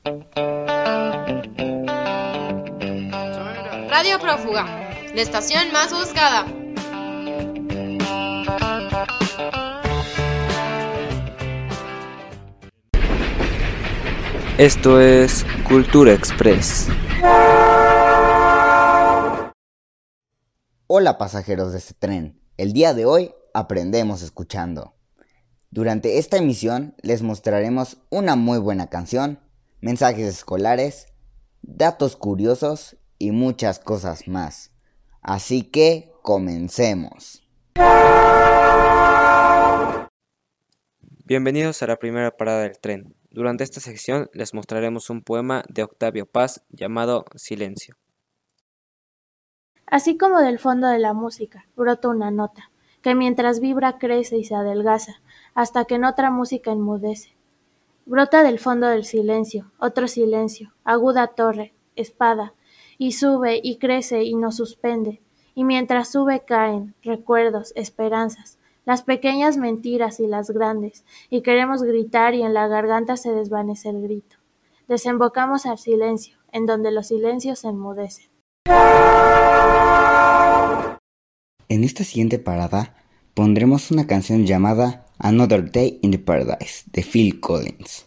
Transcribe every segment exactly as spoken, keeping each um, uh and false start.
Radio Prófuga, la estación más buscada. Esto es Cultura Express. Hola pasajeros de este tren, el día de hoy aprendemos escuchando. Durante esta emisión les mostraremos una muy buena canción, mensajes escolares, datos curiosos y muchas cosas más. Así que comencemos. Bienvenidos a la primera parada del tren. Durante esta sección les mostraremos un poema de Octavio Paz llamado Silencio. Así como del fondo de la música brota una nota, que mientras vibra crece y se adelgaza, hasta que en otra música enmudece. Brota del fondo del silencio, otro silencio, aguda torre, espada, y sube y crece y nos suspende, y mientras sube caen recuerdos, esperanzas, las pequeñas mentiras y las grandes, y queremos gritar y en la garganta se desvanece el grito. Desembocamos al silencio, en donde los silencios se enmudecen. En esta siguiente parada pondremos una canción llamada Another Day in the Paradise de Phil Collins.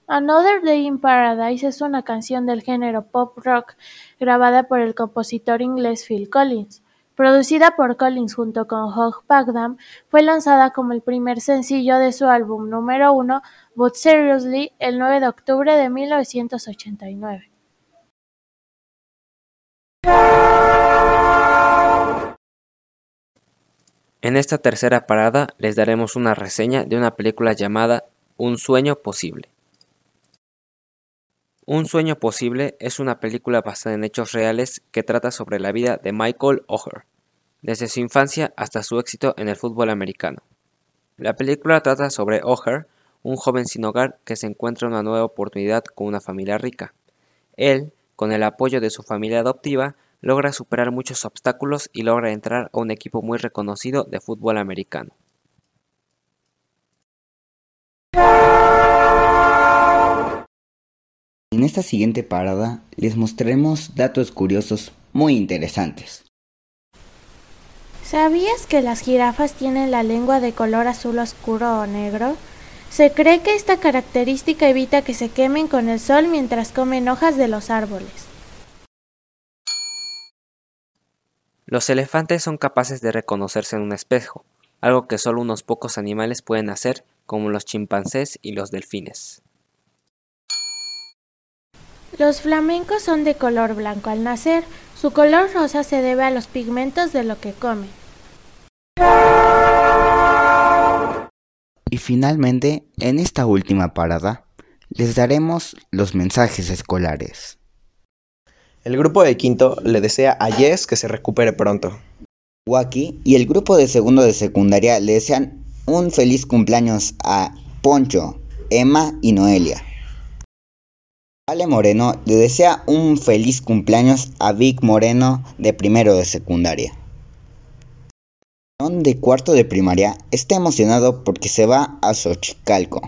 Another Day in Paradise es una canción del género pop rock grabada por el compositor inglés Phil Collins. Producida por Collins junto con Hugh Padgham, fue lanzada como el primer sencillo de su álbum número uno, But Seriously, el nueve de octubre de mil novecientos ochenta y nueve. En esta tercera parada les daremos una reseña de una película llamada Un sueño posible. Un sueño posible es una película basada en hechos reales que trata sobre la vida de Michael Oher, desde su infancia hasta su éxito en el fútbol americano. La película trata sobre Oher, un joven sin hogar que se encuentra una nueva oportunidad con una familia rica. Él, con el apoyo de su familia adoptiva, logra superar muchos obstáculos y logra entrar a un equipo muy reconocido de fútbol americano. En esta siguiente parada les mostraremos datos curiosos muy interesantes. ¿Sabías que las jirafas tienen la lengua de color azul oscuro o negro? Se cree que esta característica evita que se quemen con el sol mientras comen hojas de los árboles. Los elefantes son capaces de reconocerse en un espejo, algo que solo unos pocos animales pueden hacer, como los chimpancés y los delfines. Los flamencos son de color blanco al nacer. Su color rosa se debe a los pigmentos de lo que comen. Y finalmente, en esta última parada, les daremos los mensajes escolares. El grupo de quinto le desea a Jess que se recupere pronto. Waki y el grupo de segundo de secundaria le desean un feliz cumpleaños a Poncho, Emma y Noelia. Ale Moreno le desea un feliz cumpleaños a Vic Moreno de primero de secundaria. Aaron de cuarto de primaria está emocionado porque se va a Xochicalco.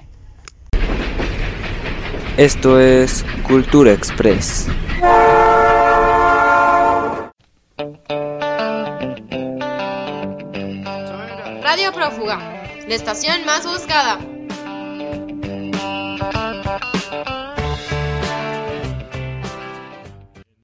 Esto es Cultura Express. Radio Prófuga, la estación más buscada.